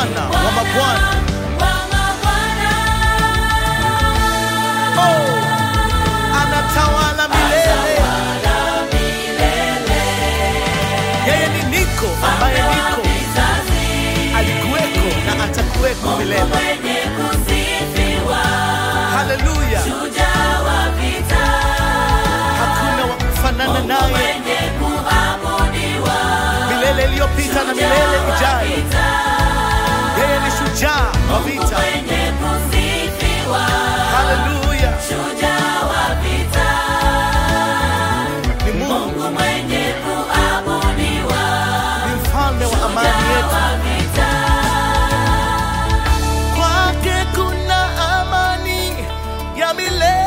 Bwana wa mabwana. Oh, anatawala milele. Yeye ni niko ambaye niko, alikuweko na atakuweko milele. Haleluya. Hakuna wa kufanana naye, milele iliyopita na milele ijayo. Yeye ni shujaa wa vita. Haleluya. Ni Mungu mwenye kuabudiwa, ni mfalme wa amani yetu. Kwake kuna amani ya milele,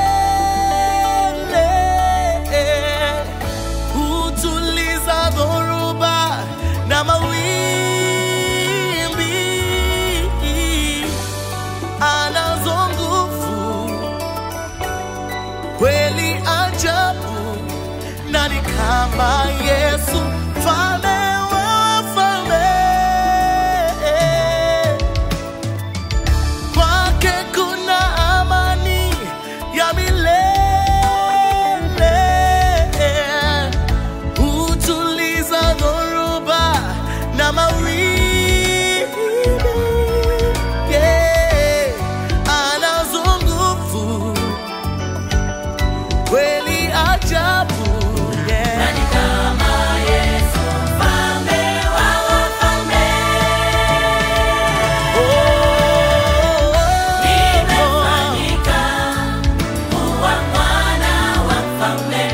hutuliza dhoruba na mawimbi. Anazo nguvu kweli ajabu, nani kama Yesu mfalme wa wafalme? Kwake kuna amani ya milele, hutuliza dhoruba na mawimbi. Anazo nguvu kweli ajabu. Nani kama Yesu mfalme wa wafalme? Nimefanyika kuwa mwana wa mfalme.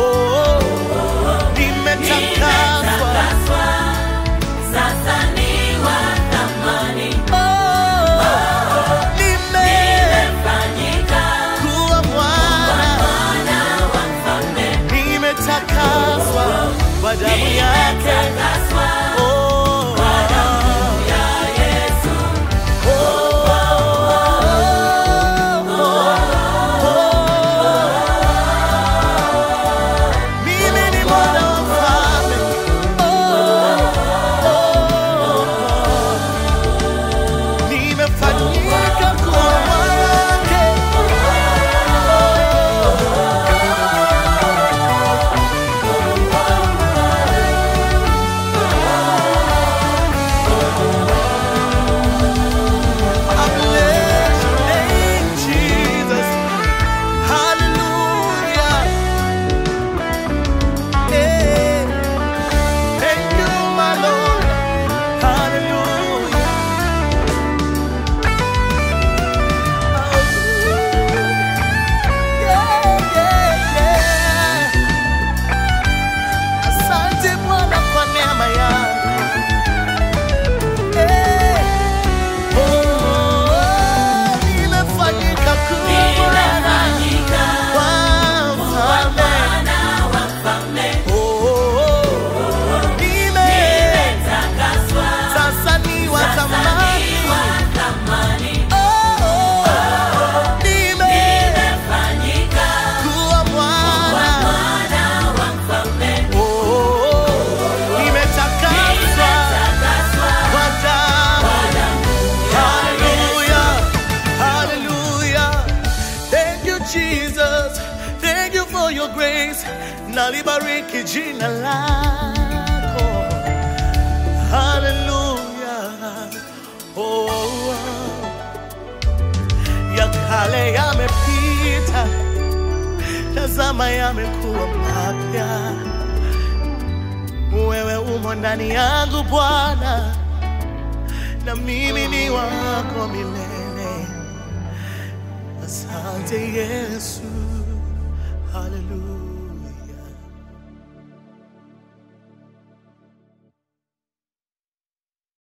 Nimetakaswa, sasa ni wa thamani. Nimefanyika Kuwa mwana wa mfalme. nimetakaswa kwa damu yake. Nimetakaswa Oh, kwa damu ya Yesu. mimi ni mwana wa mfalme. Nimefanyika kuwa wake. I bless your name, Jesus. Hallelujah. Yeah. Thank you, my Lord. Hallelujah. Oh. Yeah, yeah, yeah. Asante Bwana kwa neema yako. Nimefanyika kuwa Nimefanyika kuwa mfalme. mwana wa mfalme. Nimetakaswa, Sasa ni wa sasa thamani. ni wa thamani. Nimefanyika Nimefanyika kuwa kuwa mwana. mwana wa mfalme. Nimetakaswa Nimetakaswa kwa damu. kwa damu ya Hallelujah, hallelujah. Thank you, Jesus. Thank you for your grace. Nalibariki jina lako. Hallelujah. Oh, ya kale yamepita, tazama yamekuwa mapya. Wewe umo ndani yangu Bwana, na mimi ni wako milele. Asante Yesu, haleluya.